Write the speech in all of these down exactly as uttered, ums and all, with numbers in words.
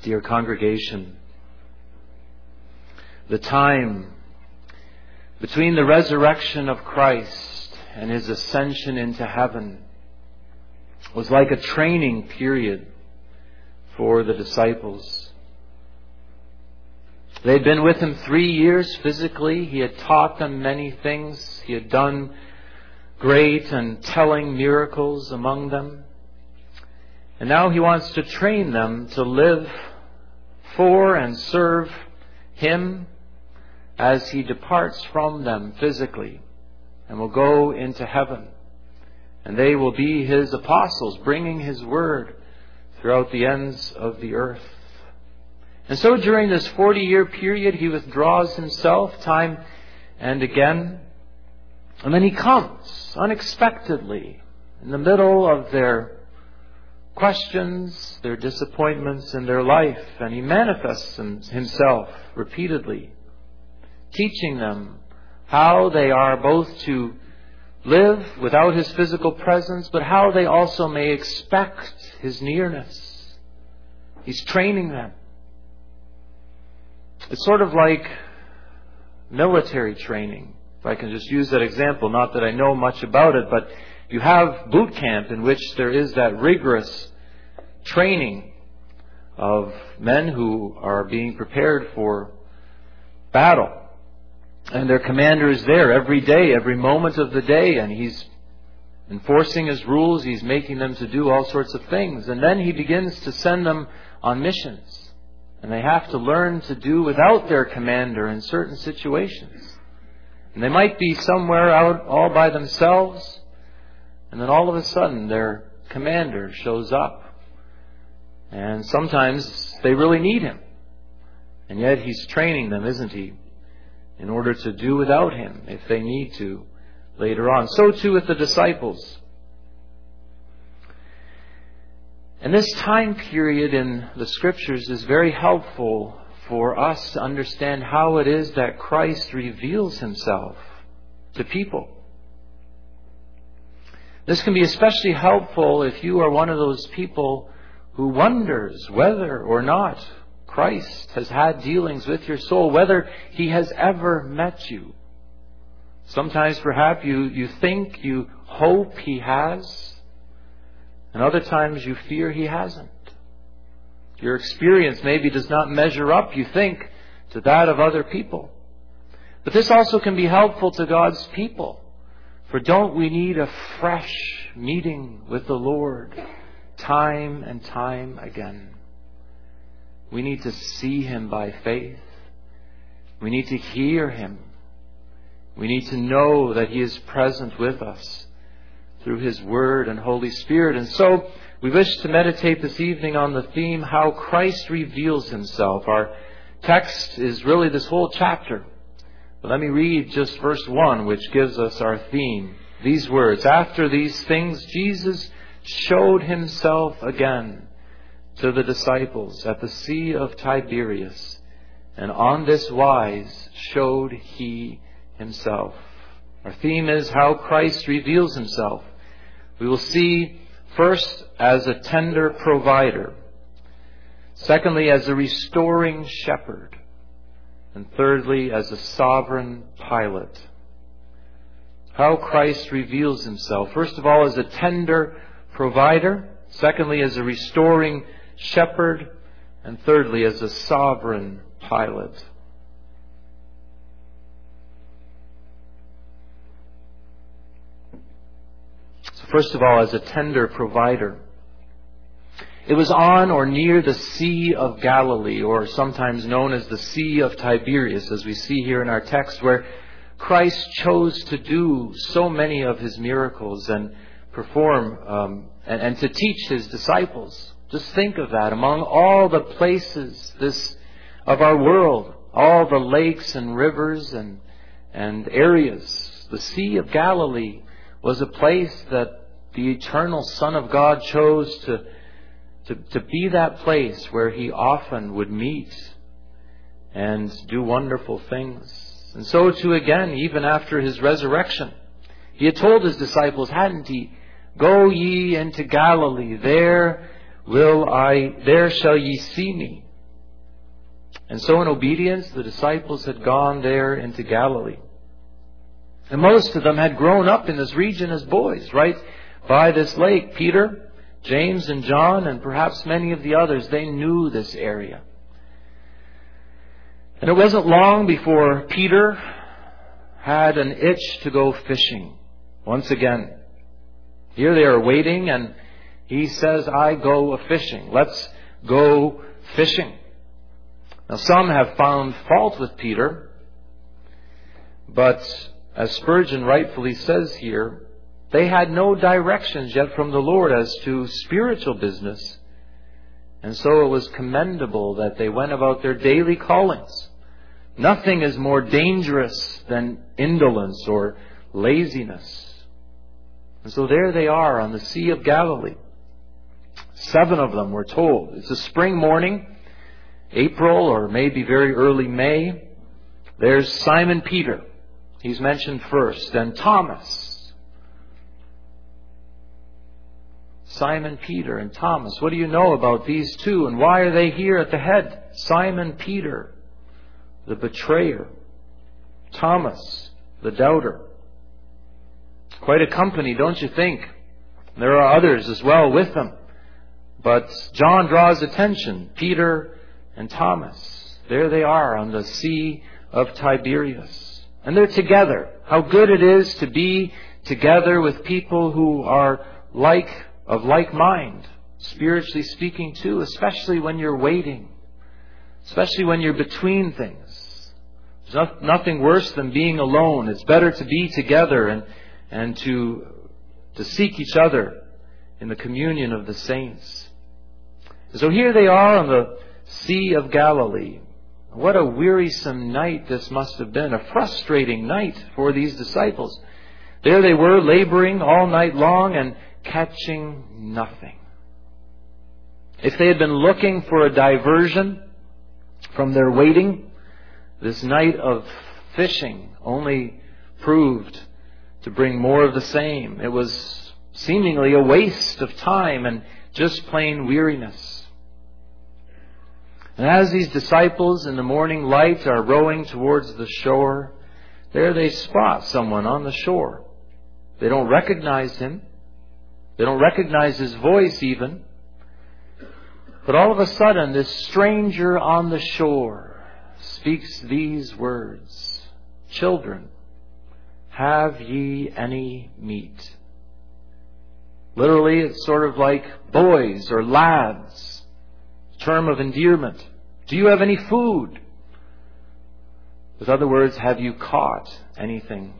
Dear congregation, the time between the resurrection of Christ and His ascension into heaven was like a training period for the disciples. They had been with Him three years physically. He had taught them many things. He had done great and telling miracles among them. And now He wants to train them to live for and serve Him as He departs from them physically and will go into heaven. And they will be His apostles, bringing His word throughout the ends of the earth. And so during this forty-year period, He withdraws Himself time and again. And then He comes unexpectedly in the middle of their questions, their disappointments in their life. And He manifests Himself repeatedly, teaching them how they are both to live without His physical presence, but how they also may expect His nearness. He's training them. It's sort of like military training, if I can just use that example. Not that I know much about it, but you have boot camp in which there is that rigorous training of men who are being prepared for battle. And their commander is there every day, every moment of the day, and he's enforcing his rules. He's making them to do all sorts of things. And then he begins to send them on missions. And they have to learn to do without their commander in certain situations. And they might be somewhere out all by themselves, and then all of a sudden their commander shows up. And sometimes they really need him. And yet He's training them, isn't He, in order to do without Him if they need to later on. So too with the disciples. And this time period in the Scriptures is very helpful for us to understand how it is that Christ reveals Himself to people. This can be especially helpful if you are one of those people who wonders whether or not Christ has had dealings with your soul, whether He has ever met you. Sometimes perhaps you, you think, you hope He has, and other times you fear He hasn't. Your experience maybe does not measure up, you think, to that of other people. But this also can be helpful to God's people. For don't we need a fresh meeting with the Lord time and time again? We need to see Him by faith. We need to hear Him. We need to know that He is present with us through His Word and Holy Spirit. And so we wish to meditate this evening on the theme, how Christ reveals Himself. Our text is really this whole chapter. But let me read just verse one, which gives us our theme. These words, "After these things, Jesus showed Himself again to the disciples at the Sea of Tiberias, and on this wise showed He Himself." Our theme is how Christ reveals Himself. We will see first as a tender provider, secondly as a restoring shepherd, and thirdly as a sovereign pilot. How Christ reveals Himself. First of all, as a tender provider, secondly as a restoring shepherd, and thirdly as a sovereign pilot. So first of all, as a tender provider. It was on or near the Sea of Galilee, or sometimes known as the Sea of Tiberias, as we see here in our text, where Christ chose to do so many of His miracles and perform um, and, and to teach His disciples. Just think of that. Among all the places this of our world, all the lakes and rivers and and areas, the Sea of Galilee was a place that the eternal Son of God chose to, to, to be that place where He often would meet and do wonderful things. And so too again, even after His resurrection, He had told His disciples, hadn't He? "Go ye into Galilee, there will I, there shall ye see me." And so in obedience, the disciples had gone there into Galilee. And most of them had grown up in this region as boys, right by this lake. Peter, James, and John, and perhaps many of the others, they knew this area. And it wasn't long before Peter had an itch to go fishing once again. Here they are waiting, and he says, I go a-fishing. Let's go fishing. Now some have found fault with Peter, but as Spurgeon rightfully says here, they had no directions yet from the Lord as to spiritual business. And so it was commendable that they went about their daily callings. Nothing is more dangerous than indolence or laziness. And so there they are on the Sea of Galilee. Seven of them, we're told. It's a spring morning, April or maybe very early May. There's Simon Peter. He's mentioned first. And Thomas. Simon Peter and Thomas. What do you know about these two? And why are they here at the head? Simon Peter, the betrayer. Thomas, the doubter. Quite a company, don't you think? There are others as well with them. But John draws attention. Peter and Thomas. There they are on the Sea of Tiberias. And they're together. How good it is to be together with people who are like, of like mind, spiritually speaking too, especially when you're waiting. Especially when you're between things. There's nothing worse than being alone. It's better to be together and and to, to seek each other in the communion of the saints. So here they are on the Sea of Galilee. What a wearisome night this must have been, a frustrating night for these disciples. There they were, laboring all night long and catching nothing. If they had been looking for a diversion from their waiting, this night of fishing only proved to bring more of the same. It was seemingly a waste of time and just plain weariness. And as these disciples in the morning light are rowing towards the shore, there they spot someone on the shore. They don't recognize him. They don't recognize his voice even. But all of a sudden, this stranger on the shore speaks these words, "Children, have ye any meat?" Literally, it's sort of like boys or lads. Term of endearment. Do you have any food? With other words, have you caught anything?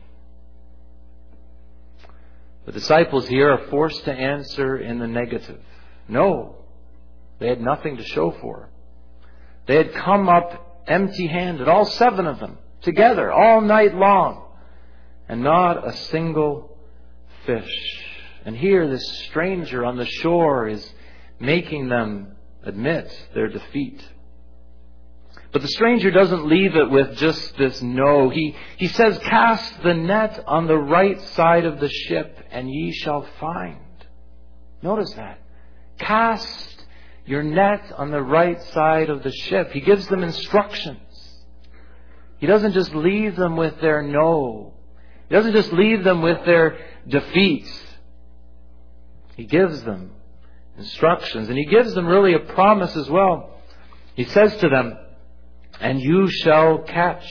The disciples here are forced to answer in the negative. No, they had nothing to show for. They had come up empty-handed, all seven of them, together, all night long. And not a single fish. And here this stranger on the shore is making them admit their defeat. But the stranger doesn't leave it with just this no. He, he says, cast the net on the right side of the ship and ye shall find. Notice that. Cast your net on the right side of the ship. He gives them instructions. He doesn't just leave them with their no. He doesn't just leave them with their defeat. He gives them instructions. And He gives them really a promise as well. He says to them, and you shall catch.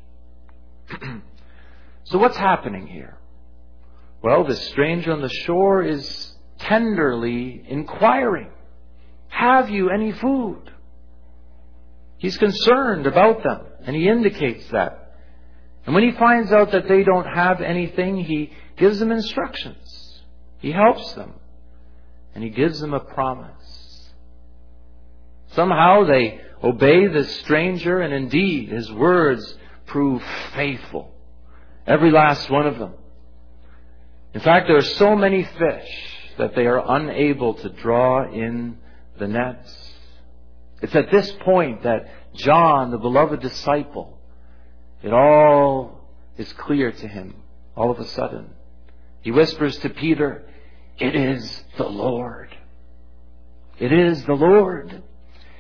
So what's happening here? Well, this stranger on the shore is tenderly inquiring, have you any food? He's concerned about them, and he indicates that. And when he finds out that they don't have anything, he gives them instructions. He helps them. And he gives them a promise. Somehow they obey this stranger, and indeed his words prove faithful. Every last one of them. In fact, there are so many fish that they are unable to draw in the nets. It's at this point that John, the beloved disciple, it all is clear to him all of a sudden. He whispers to Peter, it is the Lord. It is the Lord.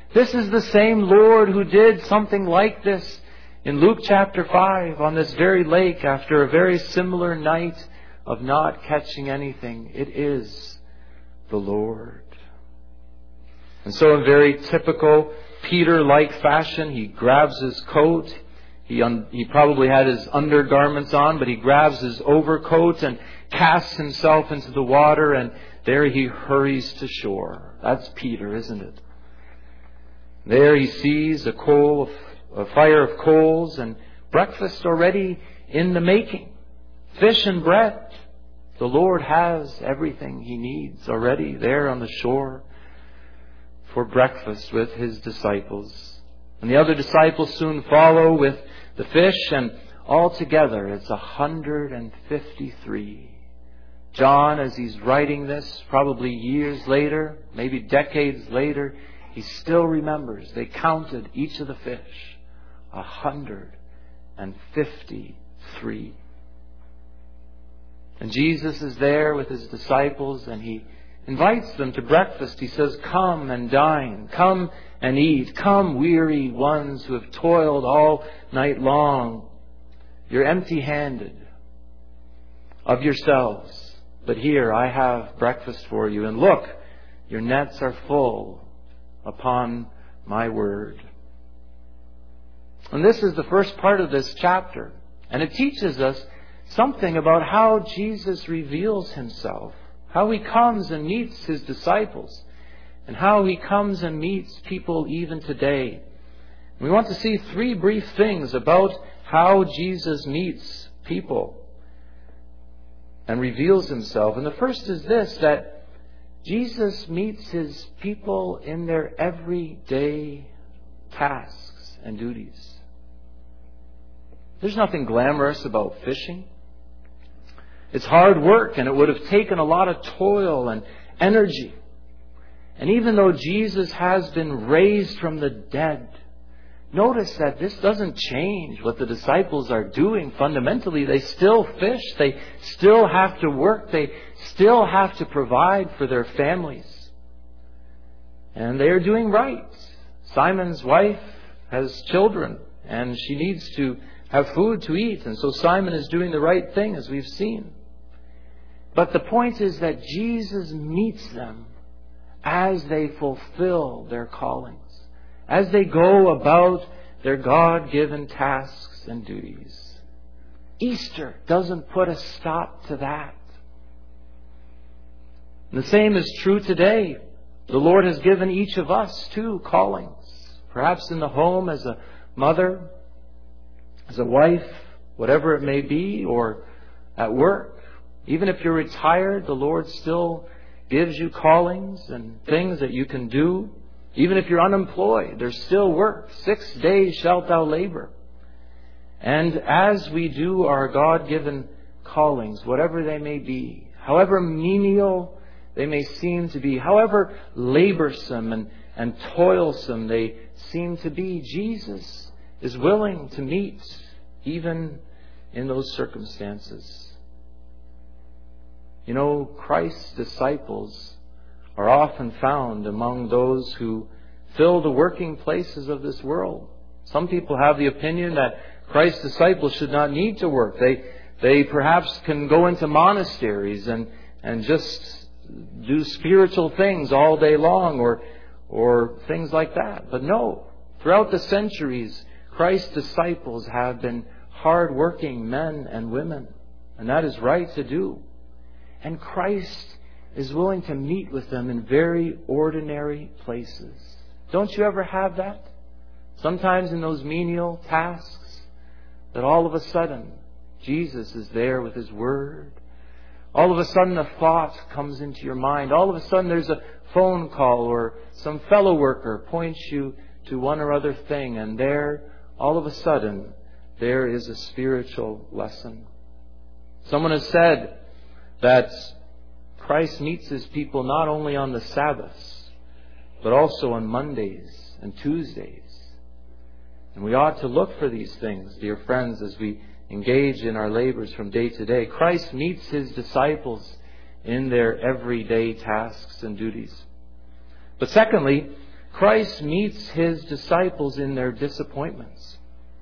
This is the same Lord who did something like this in Luke chapter five on this very lake after a very similar night of not catching anything. It is the Lord. And so in very typical Peter-like fashion, he grabs his coat. He, un- he probably had his undergarments on, but he grabs his overcoat and casts himself into the water, and there he hurries to shore. That's Peter, isn't it? There he sees a coal of, a fire of coals and breakfast already in the making. Fish and bread. The Lord has everything he needs already there on the shore for breakfast with his disciples. And the other disciples soon follow with the fish, and altogether it's one hundred fifty-three. John, as he's writing this, probably years later, maybe decades later, he still remembers they counted each of the fish. one hundred fifty-three. And Jesus is there with his disciples, and he invites them to breakfast. He says, "Come and dine. Come and eat. Come, weary ones who have toiled all night long. You're empty-handed of yourselves. But here, I have breakfast for you. And look, your nets are full upon my word." And this is the first part of this chapter. And it teaches us something about how Jesus reveals himself, how he comes and meets his disciples, and how he comes and meets people even today. We want to see three brief things about how Jesus meets people and reveals himself. And the first is this, that Jesus meets his people in their everyday tasks and duties. There's nothing glamorous about fishing. It's hard work, and it would have taken a lot of toil and energy. And even though Jesus has been raised from the dead, notice that this doesn't change what the disciples are doing fundamentally. They still fish. They still have to work. They still have to provide for their families. And they are doing right. Simon's wife has children, and she needs to have food to eat. And so Simon is doing the right thing, as we've seen. But the point is that Jesus meets them as they fulfill their callings, as they go about their God-given tasks and duties. Easter doesn't put a stop to that. And the same is true today. The Lord has given each of us two callings, perhaps in the home as a mother, as a wife, whatever it may be, or at work. Even if you're retired, the Lord still gives you callings and things that you can do. Even if you're unemployed, there's still work. Six days shalt thou labor. And as we do our God-given callings, whatever they may be, however menial they may seem to be, however laborsome and, and toilsome they seem to be, Jesus is willing to meet even in those circumstances. You know, Christ's disciples are often found among those who fill the working places of this world. Some people have the opinion that Christ's disciples should not need to work. They they perhaps can go into monasteries and, and just do spiritual things all day long, or or things like that. But no, throughout the centuries, Christ's disciples have been hard-working men and women. And that is right to do. And Christ is willing to meet with them in very ordinary places. Don't you ever have that? Sometimes in those menial tasks, that all of a sudden Jesus is there with His Word. All of a sudden a thought comes into your mind. All of a sudden there's a phone call, or some fellow worker points you to one or other thing, and there, all of a sudden, there is a spiritual lesson. Someone has said that Christ meets His people not only on the Sabbaths, but also on Mondays and Tuesdays. And we ought to look for these things, dear friends, as we engage in our labors from day to day. Christ meets His disciples in their everyday tasks and duties. But secondly, Christ meets His disciples in their disappointments.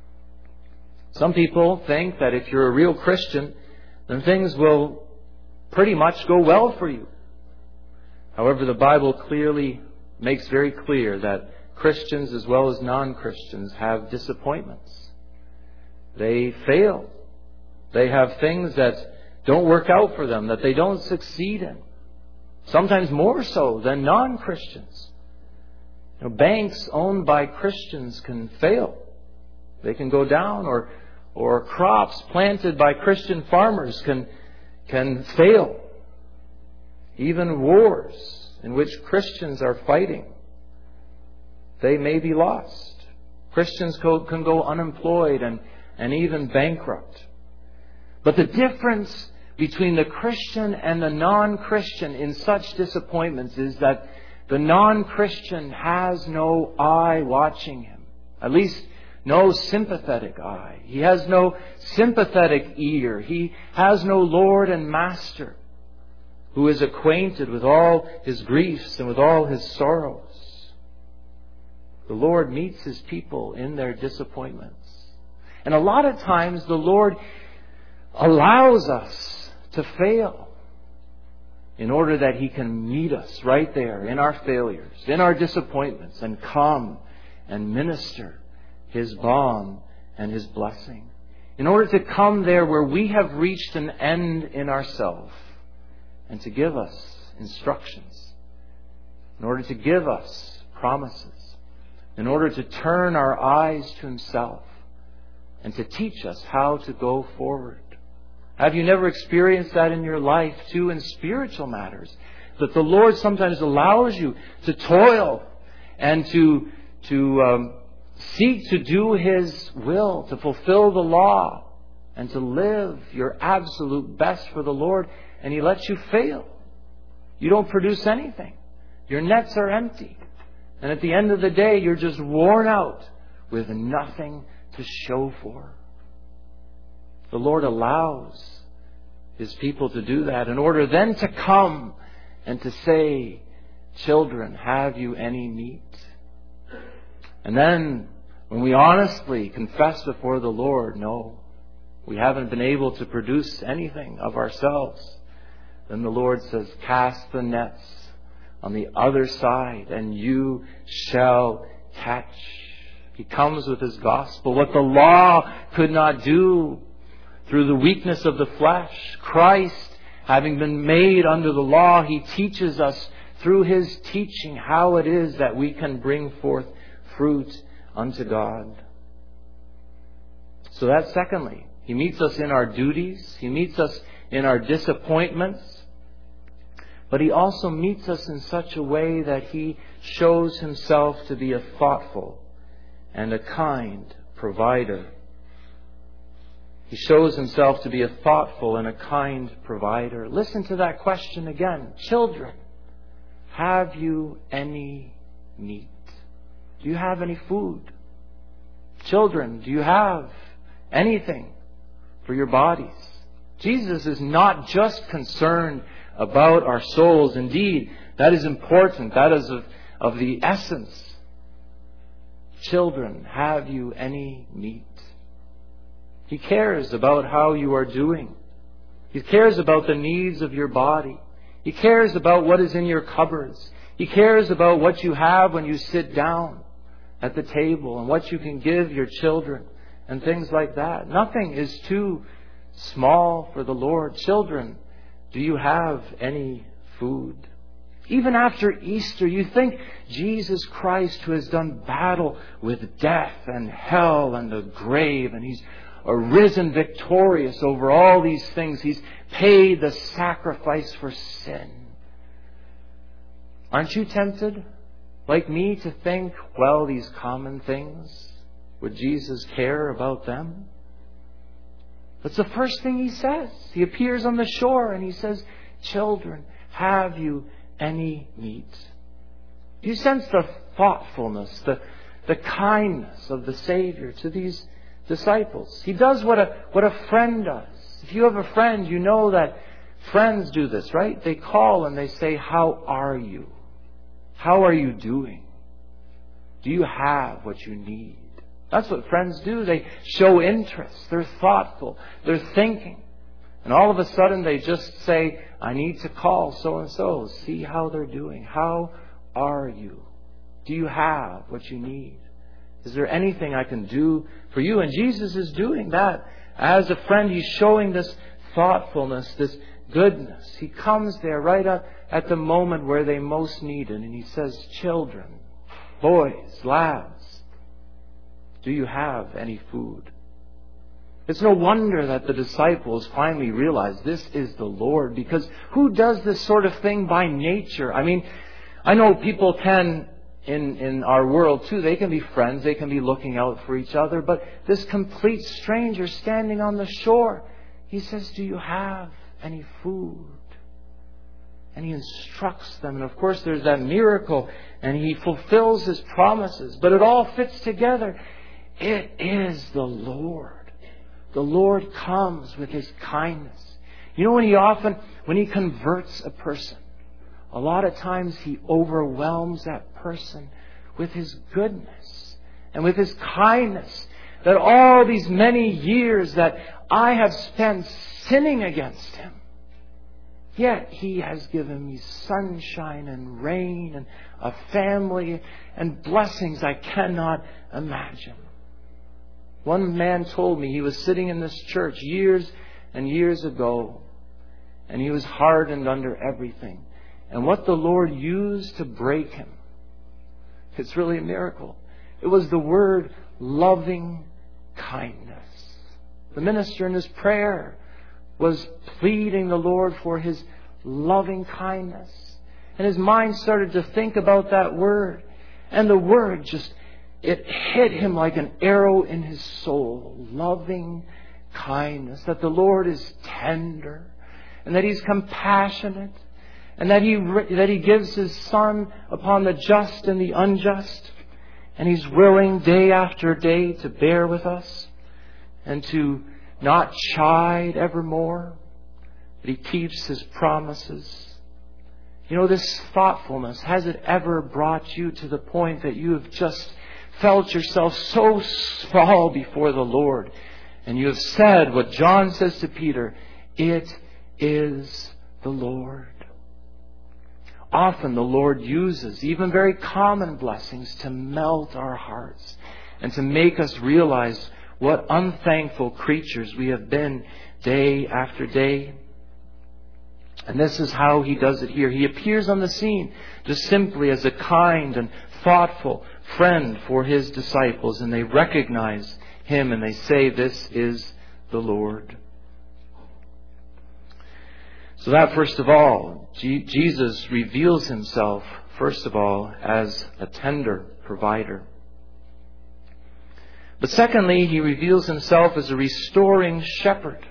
Some people think that if you're a real Christian, then things will pretty much go well for you. However, the Bible clearly makes very clear that Christians as well as non-Christians have disappointments. They fail. They have things that don't work out for them, that they don't succeed in. Sometimes more so than non-Christians. You know, banks owned by Christians can fail. They can go down, or or crops planted by Christian farmers can can fail. Even wars in which Christians are fighting, they may be lost. Christians can go unemployed and, and even bankrupt. But the difference between the Christian and the non-Christian in such disappointments is that the non-Christian has no eye watching him. At least no sympathetic eye. He has no sympathetic ear. He has no Lord and Master who is acquainted with all his griefs and with all his sorrows. The Lord meets His people in their disappointments. And a lot of times the Lord allows us to fail in order that He can meet us right there in our failures, in our disappointments, and come and minister His balm and His blessing. In order to come there where we have reached an end in ourselves, and to give us instructions, in order to give us promises, in order to turn our eyes to Himself, and to teach us how to go forward. Have you never experienced that in your life too, in spiritual matters? That the Lord sometimes allows you to toil and to, to um, seek to do His will, to fulfill the law, and to live your absolute best for the Lord, and He lets you fail. You don't produce anything. Your nets are empty. And at the end of the day, you're just worn out with nothing to show for. The Lord allows His people to do that in order then to come and to say, "Children, have you any meat?" And then when we honestly confess before the Lord, no, we haven't been able to produce anything of ourselves, then the Lord says, "Cast the nets on the other side and you shall catch." He comes with His gospel. What the law could not do through the weakness of the flesh, Christ, having been made under the law, He teaches us through His teaching how it is that we can bring forth fruit unto God. So that's secondly. He meets us in our duties. He meets us in our disappointments. But He also meets us in such a way that He shows Himself to be a thoughtful and a kind provider. He shows Himself to be a thoughtful and a kind provider. Listen to that question again. Children, have you any meat? Do you have any food? Children, do you have anything for your bodies? Jesus is not just concerned about our souls. Indeed, that is important. That is of, of the essence. Children, have you any meat? He cares about how you are doing. He cares about the needs of your body. He cares about what is in your cupboards. He cares about what you have when you sit down at the table and what you can give your children and things like that. Nothing is too small for the Lord. Children, do you have any food? Even after Easter, you think Jesus Christ, who has done battle with death and hell and the grave, and He's arisen victorious over all these things. He's paid the sacrifice for sin. Aren't you tempted, like me, to think, well, these common things, would Jesus care about them? That's the first thing He says. He appears on the shore and He says, "Children, have you any meat?" Do you sense the thoughtfulness, the, the kindness of the Savior to these disciples? He does what a, what a friend does. If you have a friend, you know that friends do this, right? They call and they say, "How are you? How are you doing?" Do you have what you need? That's what friends do. They show interest. They're thoughtful. They're thinking. And all of a sudden they just say, I need to call so-and-so, see how they're doing. How are you? Do you have what you need? Is there anything I can do for you? And Jesus is doing that. As a friend, He's showing this thoughtfulness, this goodness. He comes there right at, at the moment where they most need it. And He says, children, boys, lads, do you have any food? It's no wonder that the disciples finally realized this is the Lord, because who does this sort of thing by nature? I mean, I know people can, in, in our world too, they can be friends, they can be looking out for each other, but this complete stranger standing on the shore, He says, do you have any food? And He instructs them. And of course there's that miracle, and He fulfills His promises, but it all fits together. It is the Lord. The Lord comes with His kindness. You know, when He often, when He converts a person, a lot of times He overwhelms that person with His goodness and with His kindness. That all these many years that I have spent sinning against Him, yet He has given me sunshine and rain and a family and blessings I cannot imagine. One man told me he was sitting in this church years and years ago, and he was hardened under everything. And what the Lord used to break him, it's really a miracle. It was the word loving kindness. The minister in his prayer was pleading the Lord for His loving kindness. And his mind started to think about that word. And the word just, it hit him like an arrow in his soul. Loving kindness. That the Lord is tender. And that He's compassionate. And that He, that He gives His Son upon the just and the unjust. And He's willing day after day to bear with us. And to not chide evermore. That He keeps His promises. You know, this thoughtfulness, has it ever brought you to the point that you have just felt yourself so small before the Lord, and you have said what John says to Peter, it is the Lord. Often the Lord uses even very common blessings to melt our hearts and to make us realize what unthankful creatures we have been day after day. And this is how He does it here. He appears on the scene just simply as a kind and thoughtful friend for His disciples, and they recognize Him and they say, this is the Lord. So that first of all, G- Jesus reveals Himself first of all as a tender provider. But secondly, He reveals Himself as a restoring shepherd.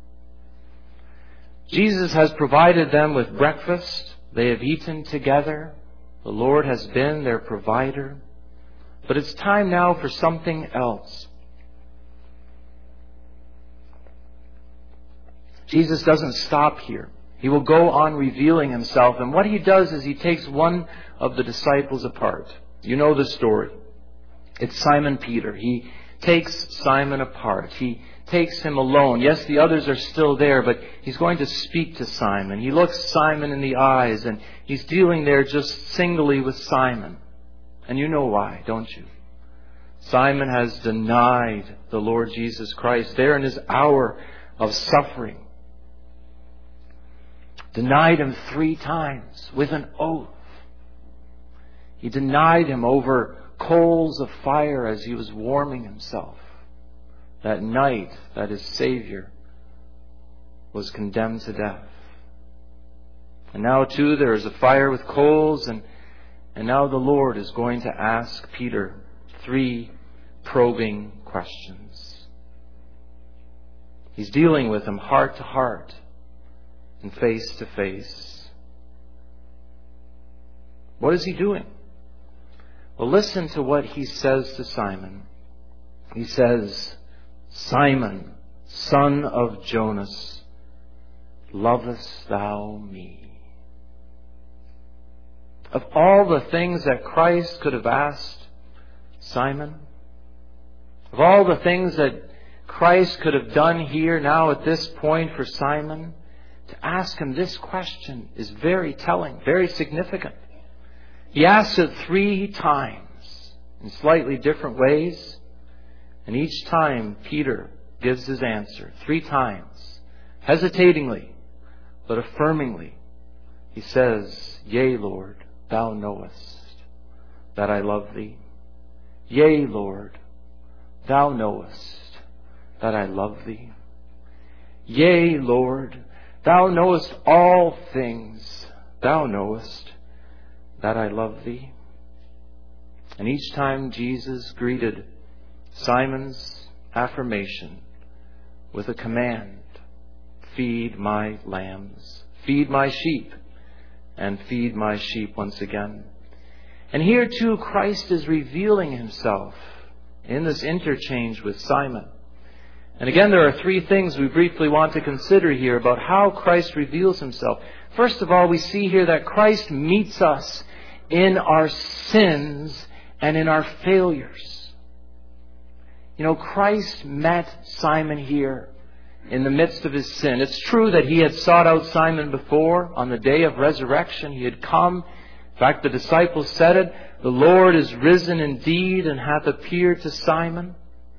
Jesus has provided them with breakfast. They have eaten together. The Lord has been their provider. But it's time now for something else. Jesus doesn't stop here. He will go on revealing Himself. And what He does is He takes one of the disciples apart. You know the story. It's Simon Peter. He takes Simon apart. He takes him alone. Yes, the others are still there, but He's going to speak to Simon. He looks Simon in the eyes, and He's dealing there just singly with Simon. And you know why, don't you? Simon has denied the Lord Jesus Christ there in His hour of suffering. Denied Him three times with an oath. He denied Him over coals of fire as He was warming Himself that night that His Savior was condemned to death. And now too there is a fire with coals, and, and now the Lord is going to ask Peter three probing questions. He's dealing with him heart to heart and face to face. What is He doing? Well, listen to what He says to Simon. He says, Simon, son of Jonas, lovest thou me? Of all the things that Christ could have asked Simon? Of all the things that Christ could have done here now at this point for Simon, to ask him this question is very telling, very significant. He asks it three times in slightly different ways, and each time Peter gives his answer. Three times, hesitatingly, but affirmingly. He says, Yea, Lord, thou knowest that I love thee. Yea, Lord, thou knowest that I love thee. Yea, Lord, thou knowest all things. Thou knowest that I love thee. And each time Jesus greeted Simon's affirmation with a command, feed my lambs, feed my sheep, and feed my sheep once again. And here too, Christ is revealing himself in this interchange with Simon. And again, there are three things we briefly want to consider here about how Christ reveals himself. First of all, we see here that Christ meets us in our sins and in our failures. You know, Christ met Simon here in the midst of his sin. It's true that he had sought out Simon before on the day of resurrection. He had come. In fact, the disciples said it, the Lord is risen indeed and hath appeared to Simon.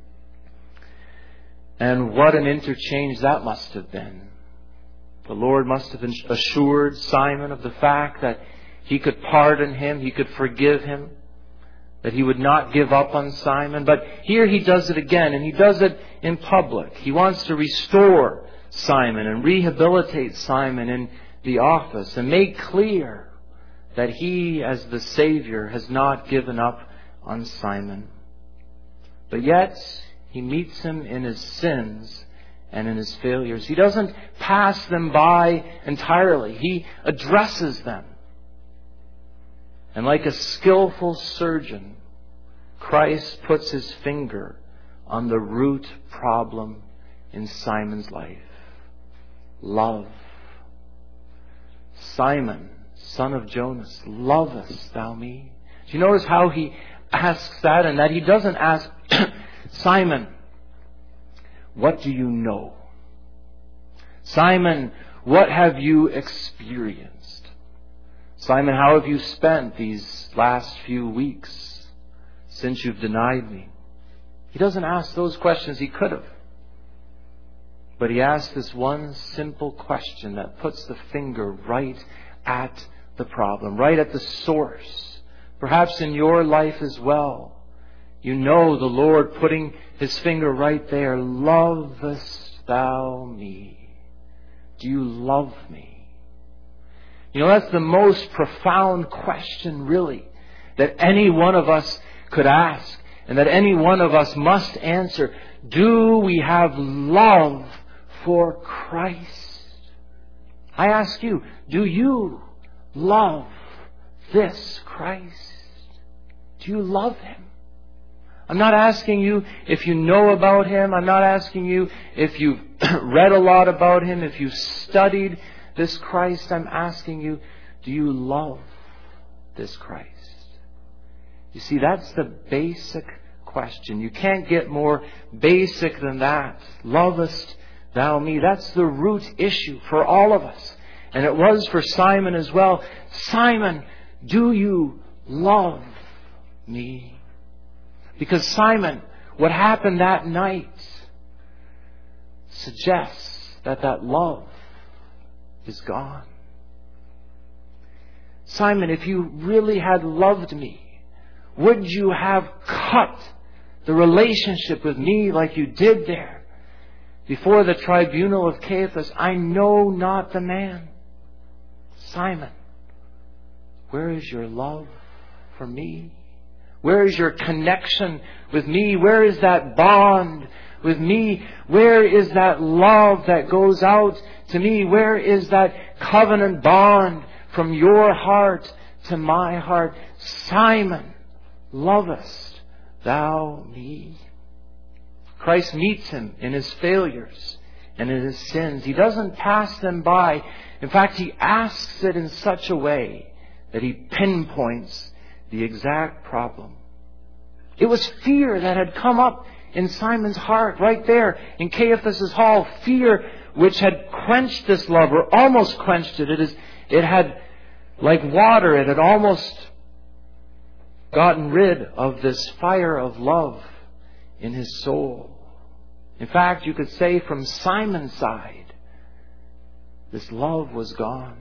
And what an interchange that must have been. The Lord must have assured Simon of the fact that he could pardon him, he could forgive him, that he would not give up on Simon. But here he does it again, and he does it in public. He wants to restore Simon and rehabilitate Simon in the office and make clear that he, as the Savior, has not given up on Simon. But yet, he meets him in his sins and in his failures. He doesn't pass them by entirely. He addresses them. And like a skillful surgeon, Christ puts his finger on the root problem in Simon's life. Love. Simon, son of Jonas, lovest thou me? Do you notice how he asks that, and that he doesn't ask, Simon, what do you know? Simon, what have you experienced? Simon, how have you spent these last few weeks since you've denied me? He doesn't ask those questions. He could have. But he asks this one simple question that puts the finger right at the problem, right at the source. Perhaps in your life as well. You know the Lord putting his finger right there. Lovest thou me? Do you love me? You know, that's the most profound question, really, that any one of us could ask and that any one of us must answer. Do we have love for Christ? I ask you, do you love this Christ? Do you love him? I'm not asking you if you know about him. I'm not asking you if you've read a lot about him, if you've studied this Christ. I'm asking you, do you love this Christ? You see, that's the basic question. You can't get more basic than that. Lovest thou me? That's the root issue for all of us. And it was for Simon as well. Simon, do you love me? Because Simon, what happened that night suggests that that love is gone. Simon, if you really had loved me, would you have cut the relationship with me like you did there before the tribunal of Caiaphas? I know not the man. Simon, where is your love for me? Where is your connection with me? Where is that bond with me? Where is that love that goes out to me? Where is that covenant bond from your heart to my heart? Simon, lovest thou me? Christ meets him in his failures and in his sins. He doesn't pass them by. In fact, he asks it in such a way that he pinpoints the exact problem. It was fear that had come up in Simon's heart right there in Caiaphas' hall. Fear which had quenched this love, or almost quenched it. It, is, it had, like water, it had almost gotten rid of this fire of love in his soul. In fact, you could say from Simon's side, this love was gone.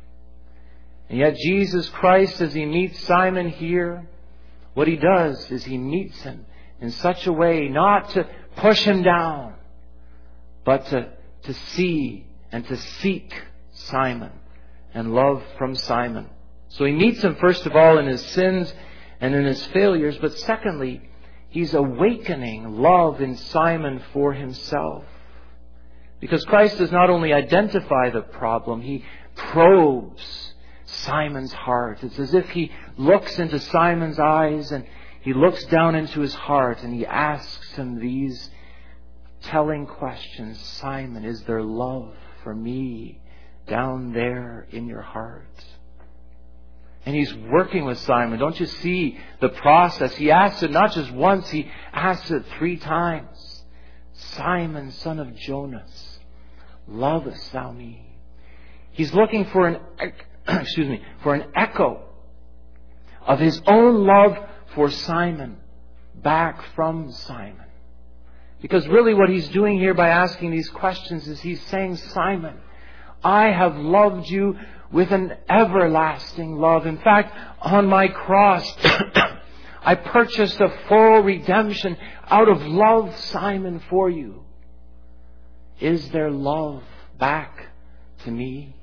And yet Jesus Christ, as He meets Simon here, what He does is He meets him in such a way not to push him down, but to, to see and to seek Simon and love from Simon. So He meets him first of all in his sins and in his failures, but secondly, He's awakening love in Simon for Himself. Because Christ does not only identify the problem, He probes Simon's heart. It's as if He looks into Simon's eyes and He looks down into his heart and He asks him these telling questions. Simon, is there love for me down there in your heart? And He's working with Simon. Don't you see the process? He asks it not just once, He asks it three times. Simon, son of Jonas, lovest thou me? He's looking for an excuse me, for an echo of His own love for Simon back from Simon. Because really what He's doing here by asking these questions is He's saying, Simon, I have loved you with an everlasting love. In fact, on my cross, I purchased a full redemption out of love, Simon, for you. Is there love back to me?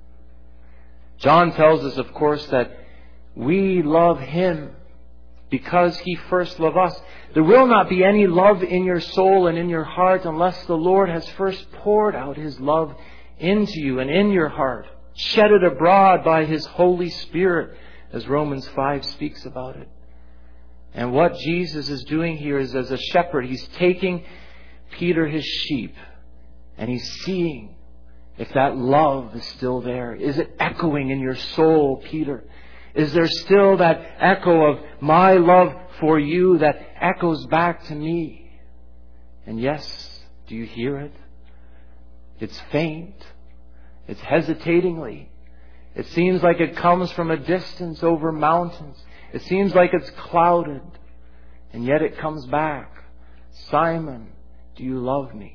John tells us, of course, that we love Him because He first loved us. There will not be any love in your soul and in your heart unless the Lord has first poured out His love into you and in your heart, shed it abroad by His Holy Spirit, as Romans five speaks about it. And what Jesus is doing here is, as a shepherd, He's taking Peter, His sheep, and He's seeing if that love is still there. Is it echoing in your soul, Peter? Is there still that echo of my love for you that echoes back to me? And yes, do you hear it? It's faint. It's hesitatingly. It seems like it comes from a distance over mountains. It seems like it's clouded. And yet it comes back. Simon, do you love me?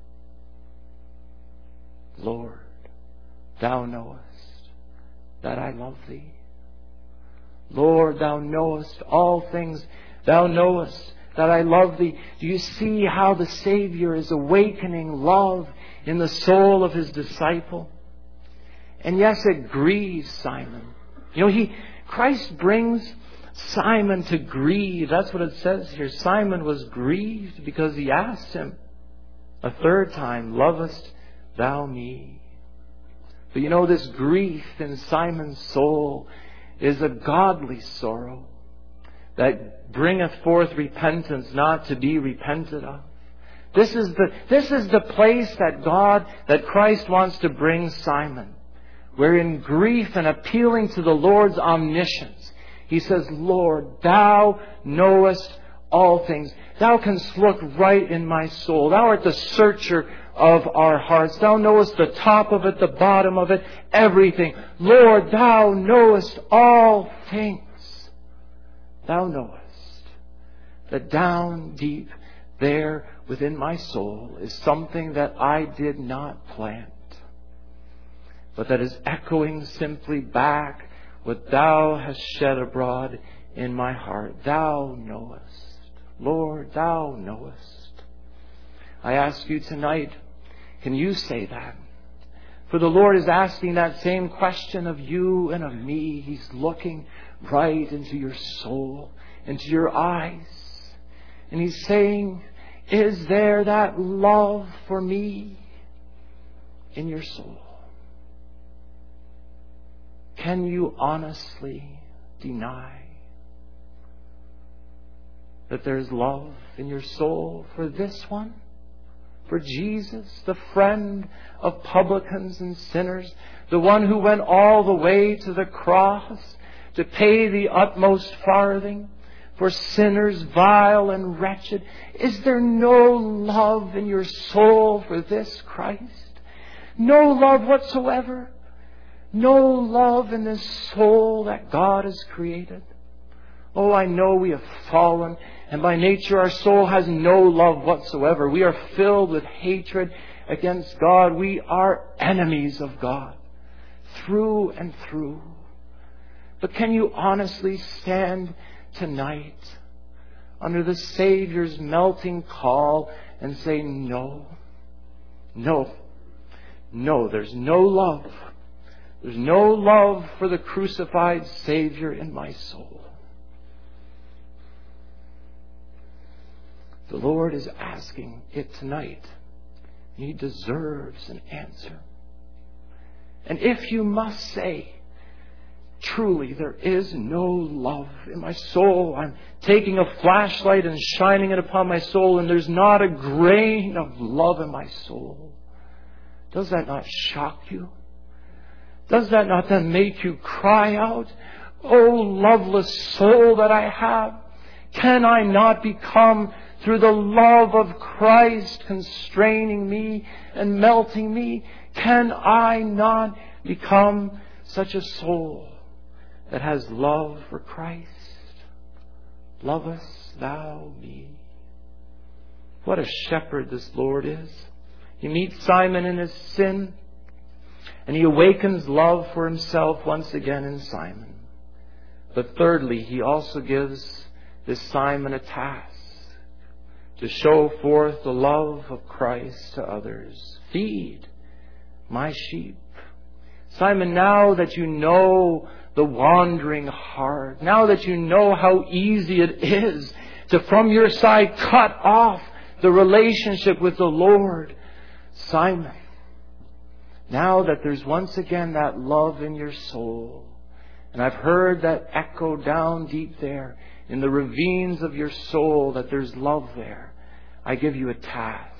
Lord, Thou knowest that I love Thee. Lord, Thou knowest all things. Thou knowest that I love Thee. Do you see how the Savior is awakening love in the soul of His disciple? And yes, it grieves Simon. You know, he Christ brings Simon to grieve. That's what it says here. Simon was grieved because He asked him a third time, lovest thou me? But you know, this grief in Simon's soul is a godly sorrow that bringeth forth repentance not to be repented of. This is the, this is the place that God, that Christ wants to bring Simon, where in grief and appealing to the Lord's omniscience, He says, Lord, Thou knowest all things. Thou canst look right in my soul. Thou art the searcher of our hearts. Thou knowest the top of it, the bottom of it, everything. Lord, Thou knowest all things. Thou knowest that down deep there within my soul is something that I did not plant, but that is echoing simply back what Thou hast shed abroad in my heart. Thou knowest. Lord, Thou knowest. I ask you tonight, can you say that? For the Lord is asking that same question of you and of me. He's looking right into your soul, into your eyes. And He's saying, is there that love for me in your soul? Can you honestly deny that there's love in your soul for this one? For Jesus, the friend of publicans and sinners, the one who went all the way to the cross to pay the utmost farthing for sinners vile and wretched? Is there no love in your soul for this Christ? No love whatsoever? No love in this soul that God has created? Oh, I know we have fallen, and by nature our soul has no love whatsoever. We are filled with hatred against God. We are enemies of God, through and through. But can you honestly stand tonight under the Savior's melting call and say, no, no, no, there's no love. There's no love for the crucified Savior in my soul. The Lord is asking it tonight. He deserves an answer. And if you must say, truly, there is no love in my soul. I'm taking a flashlight and shining it upon my soul, and there's not a grain of love in my soul. Does that not shock you? Does that not then make you cry out, oh, loveless soul that I have, can I not become, through the love of Christ constraining me and melting me, can I not become such a soul that has love for Christ? Lovest thou me? What a shepherd this Lord is. He meets Simon in his sin, and he awakens love for himself once again in Simon. But thirdly, he also gives this Simon a task to show forth the love of Christ to others. Feed my sheep. Simon, now that you know the wandering heart, now that you know how easy it is to, from your side, cut off the relationship with the Lord, Simon, now that there's once again that love in your soul, and I've heard that echo down deep there in the ravines of your soul, that there's love there, I give you a task.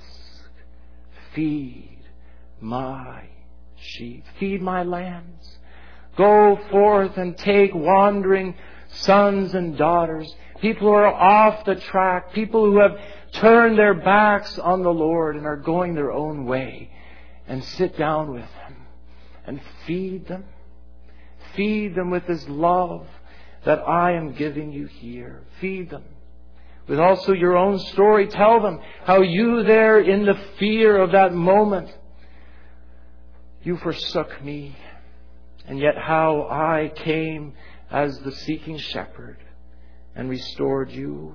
Feed my sheep. Feed my lambs. Go forth and take wandering sons and daughters, people who are off the track, people who have turned their backs on the Lord and are going their own way, and sit down with them and feed them. Feed them with this love that I am giving you here. Feed them with also your own story. Tell them how you there in the fear of that moment, you forsook me, and yet how I came as the seeking shepherd and restored you.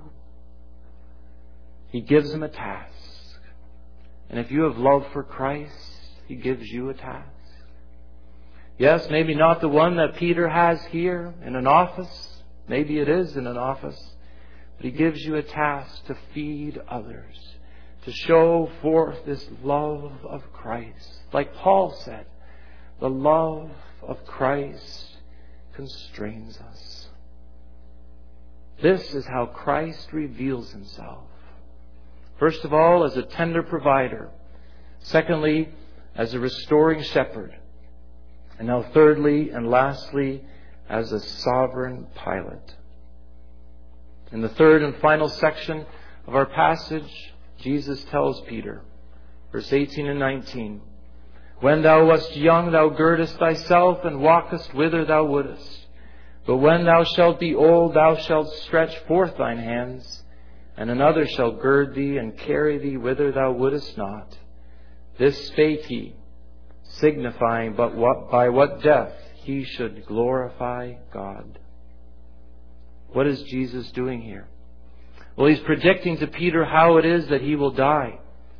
He gives them a task. And if you have love for Christ, He gives you a task. Yes, maybe not the one that Peter has here in an office. Maybe it is in an office. But He gives you a task to feed others, to show forth this love of Christ. Like Paul said, the love of Christ constrains us. This is how Christ reveals Himself. First of all, as a tender provider. Secondly, as a restoring shepherd. And now thirdly and lastly, as a sovereign pilot. In the third and final section of our passage, Jesus tells Peter, verse eighteen and nineteen, "When thou wast young, thou girdest thyself and walkest whither thou wouldest. But when thou shalt be old, thou shalt stretch forth thine hands, and another shall gird thee and carry thee whither thou wouldest not. This spake he, signifying but what, by what death he should glorify God." What is Jesus doing here? Well, He's predicting to Peter how it is that he will die.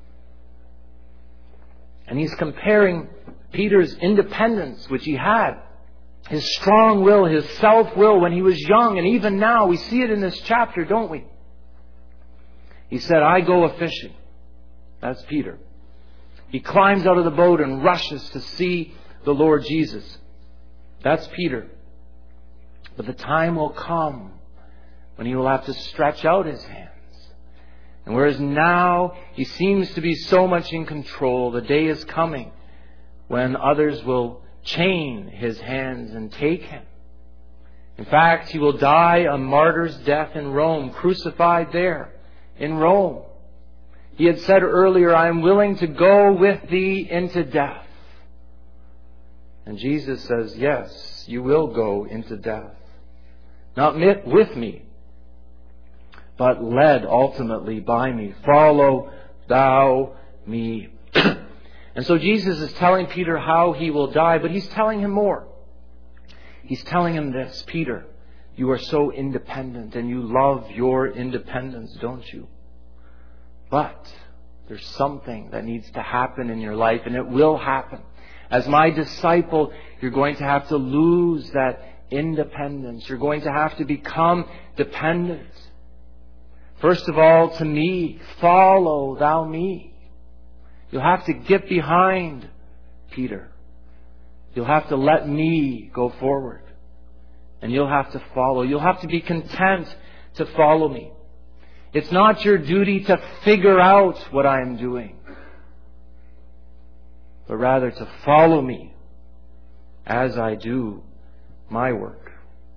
And He's comparing Peter's independence, which he had, his strong will, his self-will when he was young, and even now we see it in this chapter, don't we? He said, "I go a-fishing." That's Peter. He climbs out of the boat and rushes to see the Lord Jesus. That's Peter. But the time will come when he will have to stretch out his hands. And whereas now he seems to be so much in control, the day is coming when others will chain his hands and take him In fact, he will die a martyr's death in Rome, crucified there in Rome. He had said earlier, I am willing to go with thee into death. And Jesus says, yes, you will go into death. Not with me, but led ultimately by me. Follow thou me. And so Jesus is telling Peter how he will die, but he's telling him more. He's telling him this, Peter, you are so independent and you love your independence, don't you? But there's something that needs to happen in your life, and it will happen. As my disciple, you're going to have to lose that independence. You're going to have to become dependent. First of all, to me, follow thou me. You'll have to get behind Peter. You'll have to let me go forward. And you'll have to follow. You'll have to be content to follow me. It's not your duty to figure out what I am doing, but rather to follow me as I do my work.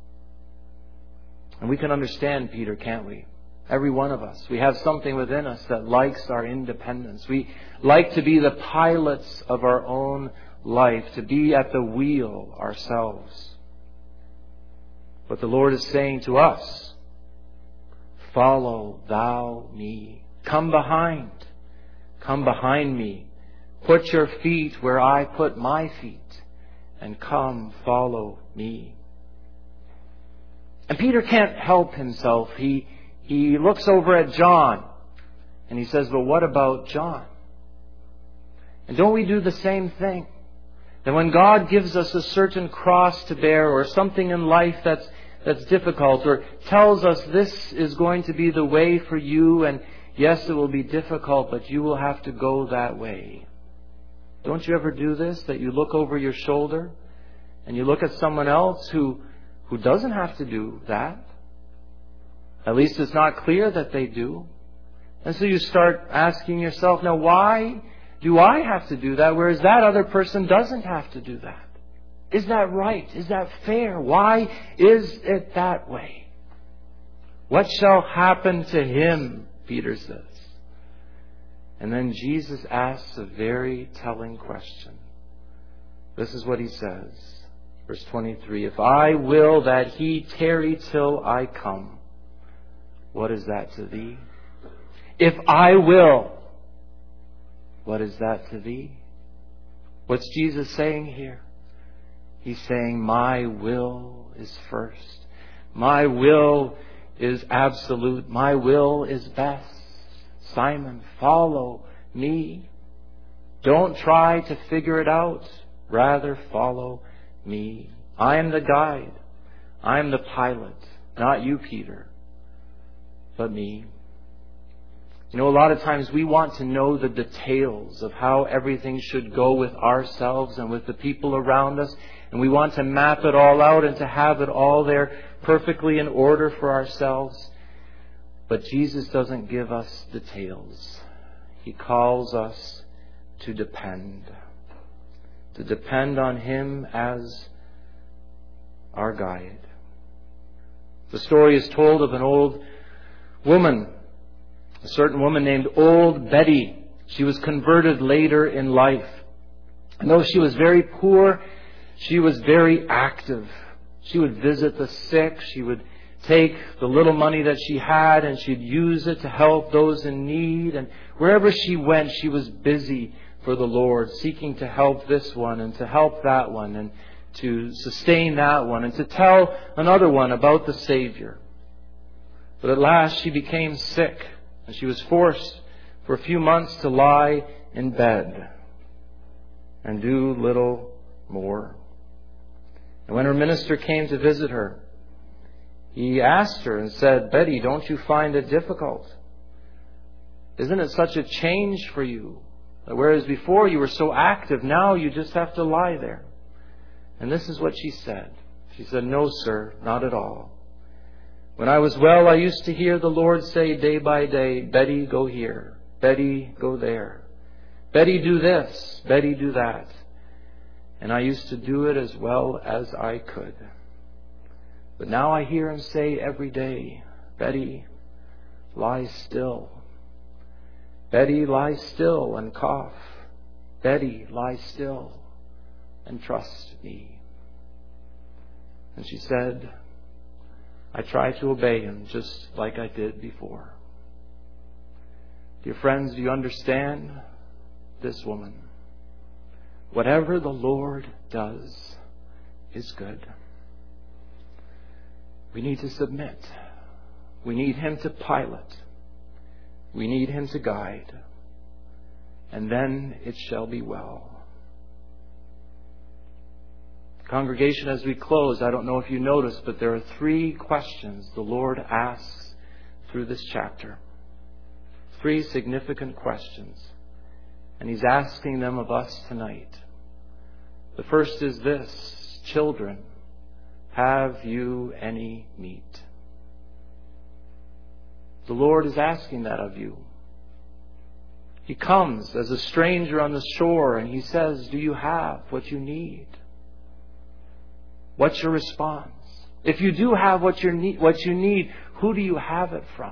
And we can understand Peter, can't we? Every one of us. We have something within us that likes our independence. We like to be the pilots of our own life, to be at the wheel ourselves. But the Lord is saying to us, follow thou me. Come behind. Come behind me. Put your feet where I put my feet. And come follow me. And Peter can't help himself. He, he looks over at John. And he says, but what about John? And don't we do the same thing? That when God gives us a certain cross to bear, or something in life that's that's difficult, or tells us this is going to be the way for you, and yes, it will be difficult, but you will have to go that way. Don't you ever do this? That you look over your shoulder and you look at someone else who who doesn't have to do that. At least it's not clear that they do. And so you start asking yourself, now why do I have to do that, whereas that other person doesn't have to do that? Is that right? Is that fair? Why is it that way? What shall happen to him, Peter says. And then Jesus asks a very telling question. This is what he says. Verse twenty-three, if I will that he tarry till I come, what is that to thee? If I will, what is that to thee? What's Jesus saying here? He's saying, my will is first. My will is absolute. My will is best. Simon, follow me. Don't try to figure it out. Rather, follow me. I am the guide. I am the pilot. Not you, Peter, but me. You know, a lot of times we want to know the details of how everything should go with ourselves and with the people around us. And we want to map it all out and to have it all there perfectly in order for ourselves. But Jesus doesn't give us details. He calls us to depend. To depend on Him as our guide. The story is told of an old woman, a certain woman named Old Betty. She was converted later in life. And though she was very poor, she was very active. She would visit the sick. She would take the little money that she had and she'd use it to help those in need. And wherever she went, she was busy for the Lord, seeking to help this one and to help that one and to sustain that one and to tell another one about the Savior. But at last she became sick and she was forced for a few months to lie in bed and do little more. And when her minister came to visit her, he asked her and said, Betty, don't you find it difficult? Isn't it such a change for you? That whereas before you were so active, now you just have to lie there. And this is what she said. She said, no, sir, not at all. When I was well, I used to hear the Lord say day by day, Betty, go here. Betty, go there. Betty, do this. Betty, do that. And I used to do it as well as I could. But now I hear him say every day, Betty, lie still. Betty, lie still and cough. Betty, lie still and trust me. And she said, I try to obey him just like I did before. Dear friends, do you understand this woman? Whatever the Lord does is good. We need to submit. We need him to pilot. We need him to guide. And then it shall be well. Congregation, as we close, I don't know if you noticed, but there are three questions the Lord asks through this chapter. Three significant questions. And he's asking them of us tonight. The first is this: children, have you any meat? The Lord is asking that of you. He comes as a stranger on the shore and he says, do you have what you need? What's your response? If you do have what you need, what you need, who do you have it from?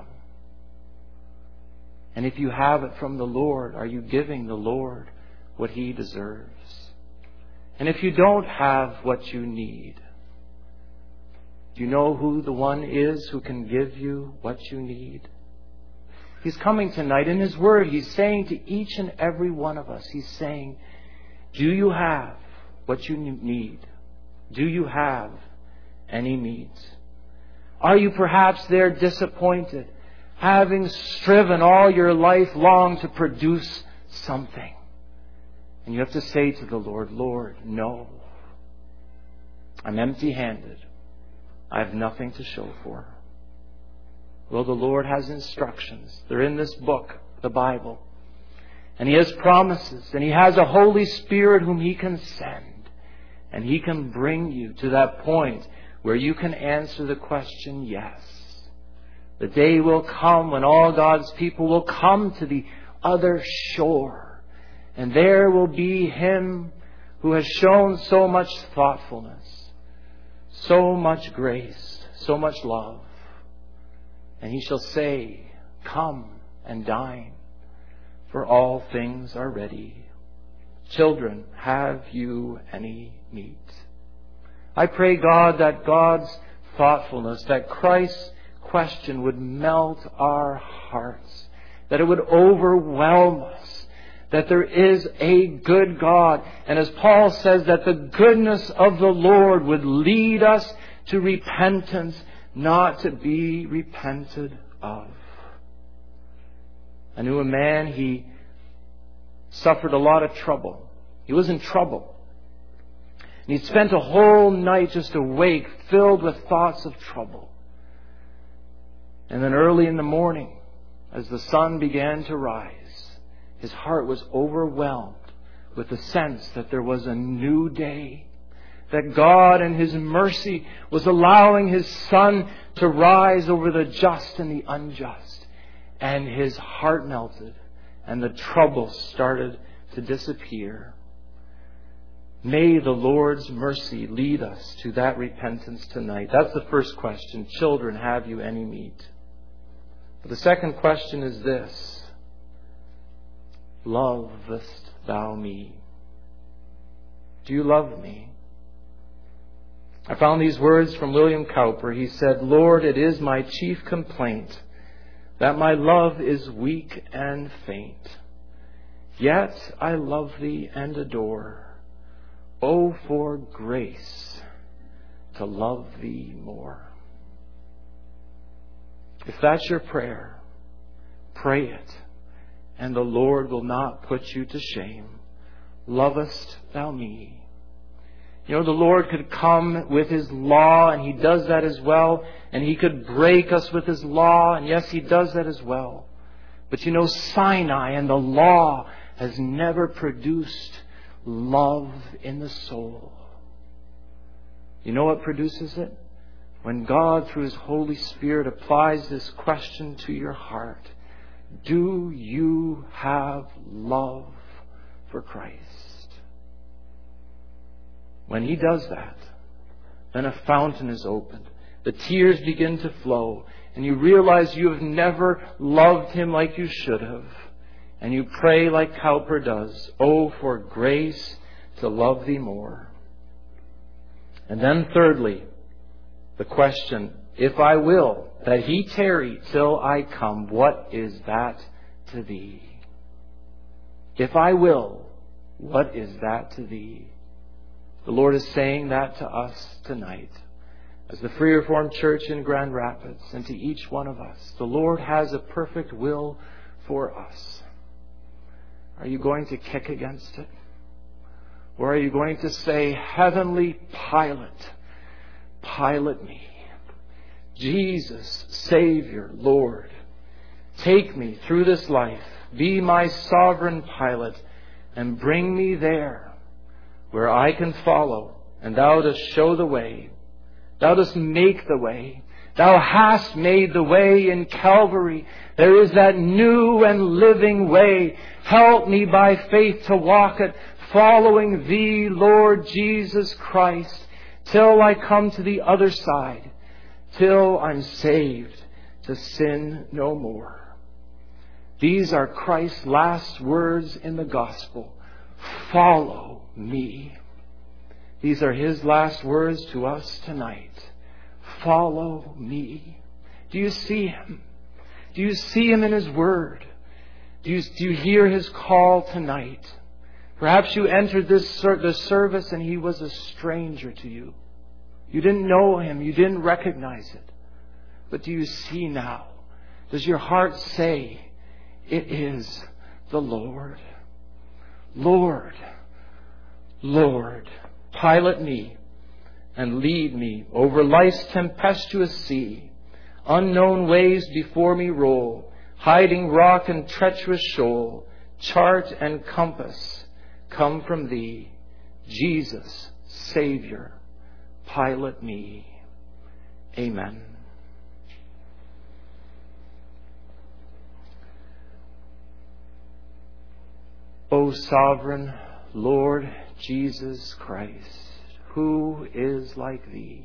And if you have it from the Lord, are you giving the Lord what he deserves? And if you don't have what you need, do you know who the one is who can give you what you need? He's coming tonight. In his word, he's saying to each and every one of us, he's saying, do you have what you need? Do you have any needs? Are you perhaps there disappointed, having striven all your life long to produce something? And you have to say to the Lord, Lord, no. I'm empty-handed. I have nothing to show for. Well, the Lord has instructions. They're in this book, the Bible. And he has promises. And he has a Holy Spirit whom he can send. And he can bring you to that point where you can answer the question, yes. The day will come when all God's people will come to the other shore. And there will be him who has shown so much thoughtfulness, so much grace, so much love. And he shall say, come and dine, for all things are ready. Children, have you any meat? I pray, God, that God's thoughtfulness, that Christ's question would melt our hearts, that it would overwhelm us, that there is a good God. And as Paul says, that the goodness of the Lord would lead us to repentance, not to be repented of. I knew a man, he suffered a lot of trouble. He was in trouble. And he spent a whole night just awake, filled with thoughts of trouble. And then early in the morning, as the sun began to rise, his heart was overwhelmed with the sense that there was a new day, that God in his mercy was allowing his sun to rise over the just and the unjust. And his heart melted and the trouble started to disappear. May the Lord's mercy lead us to that repentance tonight. That's the first question. Children, have you any meat? But the second question is this: lovest thou me? Do you love me? I found these words from William Cowper. He said, Lord, it is my chief complaint that my love is weak and faint. Yet I love thee and adore. Oh, for grace to love thee more. If that's your prayer, pray it, and the Lord will not put you to shame. Lovest thou me? You know, the Lord could come with his law, and he does that as well. And he could break us with his law, and yes, he does that as well. But you know, Sinai and the law has never produced love in the soul. You know what produces it? When God, through his Holy Spirit, applies this question to your heart. Do you have love for Christ? When he does that, then a fountain is opened. the tears begin to flow, and you realize you have never loved Him like you should have. And you pray like Cowper does, "Oh, for grace to love Thee more." And then thirdly, the question, "If I will that He tarry till I come, what is that to Thee?" If I will, what is that to Thee? The Lord is saying that to us tonight. As the Free Reformed Church in Grand Rapids, and to each one of us, the Lord has a perfect will for us. Are you going to kick against it? Or are you going to say, "Heavenly Pilot, pilot me. Jesus, Savior, Lord, take me through this life. Be my sovereign pilot and bring me there where I can follow, and Thou dost show the way. Thou dost make the way. Thou hast made the way in Calvary. There is that new and living way. Help me by faith to walk it, following Thee, Lord Jesus Christ, till I come to the other side, till I'm saved to sin no more." These are Christ's last words in the gospel. Follow me. These are His last words to us tonight. Follow me. Do you see Him? Do you see Him in His Word? Do you, do you hear His call tonight? Perhaps you entered this, this service and He was a stranger to you. You didn't know Him. You didn't recognize it. But do you see now? Does your heart say, "It is the Lord"? Lord, Lord, pilot me and lead me over life's tempestuous sea. Unknown ways before me roll, hiding rock and treacherous shoal. Chart and compass come from Thee. Jesus, Savior, pilot me. Amen. O sovereign Lord Jesus Christ, who is like Thee?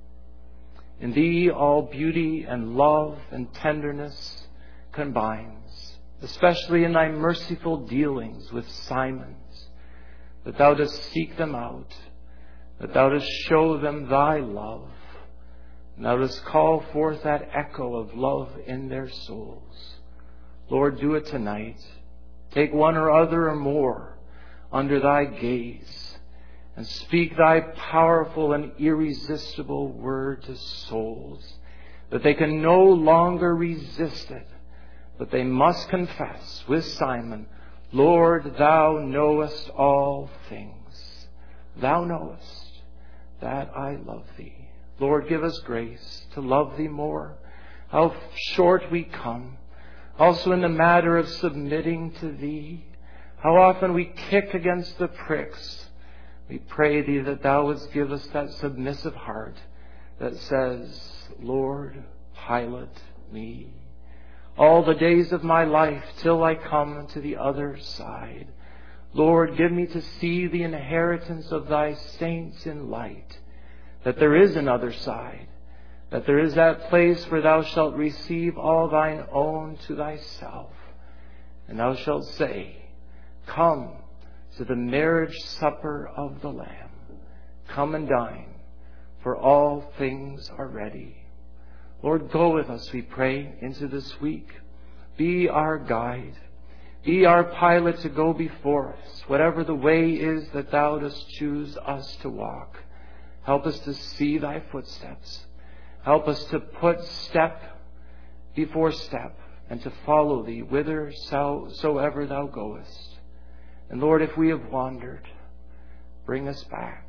In Thee all beauty and love and tenderness combines, especially in Thy merciful dealings with Simons, that Thou dost seek them out, that Thou dost show them Thy love, and Thou dost call forth that echo of love in their souls. Lord, do it tonight. Take one or other or more under Thy gaze and speak Thy powerful and irresistible word to souls, that they can no longer resist it, but they must confess with Simon, "Lord, Thou knowest all things. Thou knowest that I love Thee." Lord, give us grace to love Thee more. How short we come. Also in the matter of submitting to Thee, how often we kick against the pricks. We pray Thee that Thou wouldst give us that submissive heart that says, "Lord, pilot me all the days of my life till I come to the other side. Lord, give me to see the inheritance of Thy saints in light, that there is another side, that there is that place where Thou shalt receive all Thine own to Thyself, and Thou shalt say, 'Come to the marriage supper of the Lamb. Come and dine, for all things are ready.' Lord, go with us, we pray, into this week. Be our guide. Be our pilot to go before us, whatever the way is that Thou dost choose us to walk. Help us to see Thy footsteps. Help us to put step before step and to follow Thee whithersoever Thou goest. And Lord, if we have wandered, bring us back,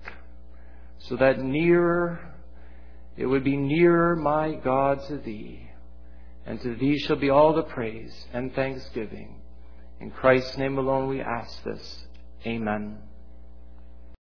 so that nearer, it would be nearer, my God, to Thee. And to Thee shall be all the praise and thanksgiving. In Christ's name alone we ask this. Amen.